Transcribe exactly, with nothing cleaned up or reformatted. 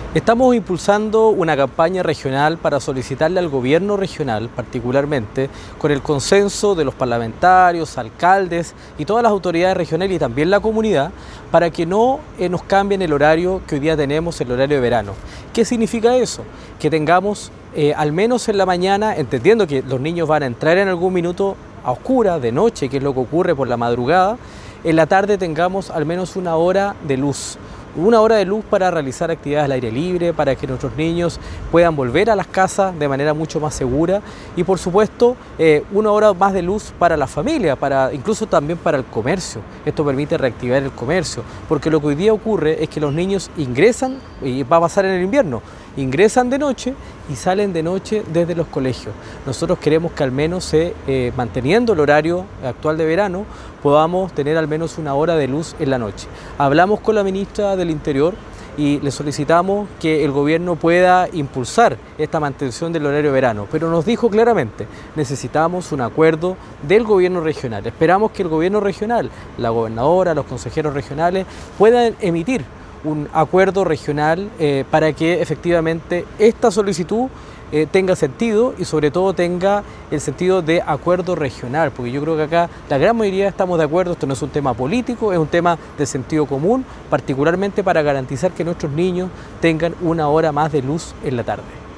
Estamos impulsando una campaña regional para solicitarle al gobierno regional, particularmente, con el consenso de los parlamentarios, alcaldes y todas las autoridades regionales y también la comunidad, para que no eh, nos cambien el horario que hoy día tenemos, el horario de verano. ¿Qué significa eso? Que tengamos, eh, al menos en la mañana, entendiendo que los niños van a entrar en algún minuto a oscuras, de noche, que es lo que ocurre por la madrugada, en la tarde tengamos al menos una hora de luz. Una hora de luz para realizar actividades al aire libre, para que nuestros niños puedan volver a las casas de manera mucho más segura y por supuesto eh, una hora más de luz para la familia, para, incluso también para el comercio. Esto permite reactivar el comercio, porque lo que hoy día ocurre es que los niños ingresan, y va a pasar en el invierno, ingresan de noche y salen de noche desde los colegios. Nosotros queremos que al menos, eh, manteniendo el horario actual de verano, podamos tener al menos una hora de luz en la noche. Hablamos con la ministra del Interior y le solicitamos que el gobierno pueda impulsar esta mantención del horario de verano, pero nos dijo claramente, necesitamos un acuerdo del gobierno regional. Esperamos que el gobierno regional, la gobernadora, los consejeros regionales, puedan emitir un acuerdo regional eh, para que efectivamente esta solicitud eh, tenga sentido y sobre todo tenga el sentido de acuerdo regional, porque yo creo que acá la gran mayoría estamos de acuerdo, esto no es un tema político, es un tema de sentido común, particularmente para garantizar que nuestros niños tengan una hora más de luz en la tarde.